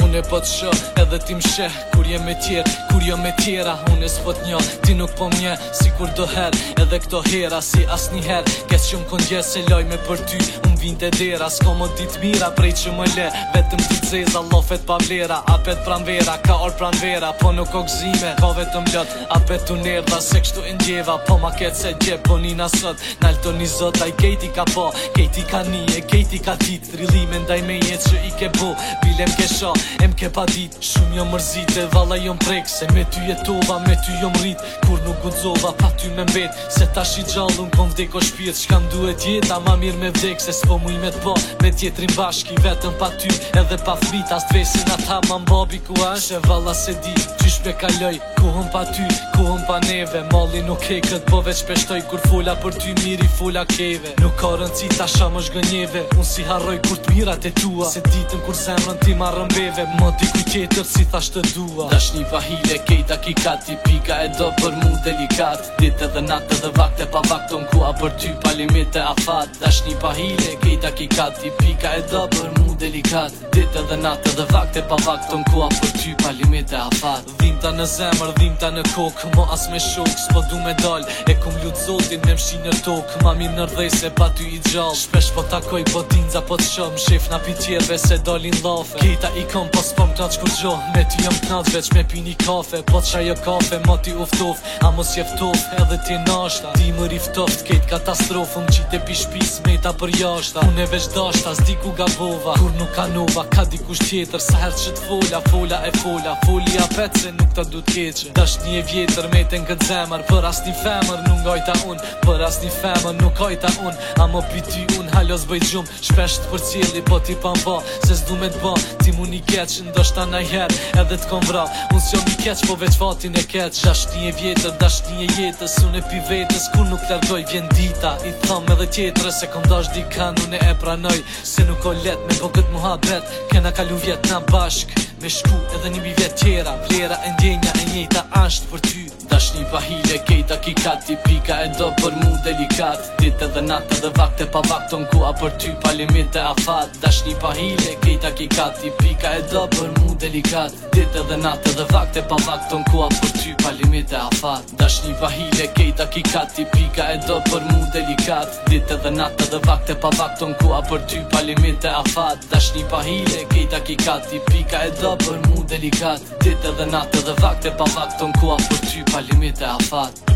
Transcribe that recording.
Unë po t'shoh edhe ti m'sheh kur jem me tjerë, kur jo me tjera. Unë s'po t'njoh, ti nuk po m'nje si kur do her. Edhe këto hera si asniher, kes që m'kondje se lojme për ty. Unë vinte dera, s'ko mo dit mira prej që më le. Vetëm ti t'zeza, lofet pa vlera. Apet pranvera, ka or pranvera, po nuk o gzime. Ka vetëm lot, apet tu nerdha, se kështu e ndjeva. Po ma ket se gje, po nina sot. Nalto një zot, aj kejti ka po, kejti ka nije, kejti ka dit. Thrillime ndaj me jet që i ke bo, bilem ke sho, em ke pa dit. Shumë jo mërzite, valla jo m'prek, se me ty jetova, me ty jo m'rrit. Kur nuk gudzova, pa ty me mbet, se tash i gjallun kom vdeko shpirt. Shka m'duhet jeta, ma mirë me vdek, se s'po muj me t'po, me tjetrin bashki. Vetëm pa ty, edhe pa fmit, as t'vesin ata ma m'babi ku ash. E valla se di, qysh me kaloj, kuhëm pa ty, kuhëm pa neve. Malli nuk e kët, po veç peshtoj, kur fola për ty miri fola keve. Nuk ka rëndësi tasha më shgënjeve, unë si harroj kur t'mirat e tua. Se ditën kur zemrën ti ma rëmbeve, më dikuj tjetër si thash të dua. Dashni pa hile, kejta kikati, pika e do për mu delikat. Dit edhe natë edhe vakte pa vakton kua për ty pa limite afat. Dashni pa hile, kejta kikati, pika e do për mu delikat. Dit edhe natë edhe vakte pa vakton kua për ty pa limite afat. Dhimta në zemër, dhimta në kokë, mo as me shok, s'po du me dal. E kum lut zotin me mshi nër tokë, ma mirë nërdhej se pa ty i gjall. Shpesh po takoj, po dinza po t'shom, shef na pi tjerve se dolin lafe. Kejta i kom, po s'pom knaq kur gjo, me ty jom knaq veç me pini kafe. Po t'sha jo kafe, mo ti uftof, a mos jeftof, edhe ti nashta. Ti më riftoft, kejt katastrofë, më qite pi shpis, meta për jashta. Unë e veç dashta, s'di ku gabova, kur nuk kanova, ka dikush tjetër. Sa her që t'fola, fola e fola, folja pet se nuk ta du t'keqe. Dashni e vjetër, me ten këtë zemër, për as një femër nuk gajta unë, për as një femër nuk gajta unë. A mo pi ty unë halos bëj gjumë, shpesh t'për cjeli, po ti pa mba, se s'du me t'ba. Ti mu një keq, ndoshta najher, edhe t'kom vra. Unë s'jom një keq, po veç fatin e keq. Dashni e vjetër, dashni e jetës, unë e pi vetës, kur nuk largoj vjen dita. I thom edhe tjetër, se kom dash dikan, unë e pranoj, se nuk o let me bo këtë muhabet. Kena kalu vjet na bashk, me shku edhe një mi vjet tjera. Vlera e ndjenja e njejta ashtë për ty. Dashni pa hile, kejta kikati, pika e do për mu delikat. Dit edhe natë edhe vakte pa vakton kua për ty pa limite afat. Dashni pa hile, kejta kikati, pika e do për mu delikat. Dit edhe natë edhe vakte pa vakton kua për ty pa limite afat. Dashni pa hile, kejta kikati, pika e do për mu delikat. Dit edhe natë edhe vakte pa vakton kua për ty pa limite afat. Dashni pa hile, kejta kikati, pika e do për mu delikat. Dit edhe natë edhe vakte pa vakton kua për ty pa limite afat.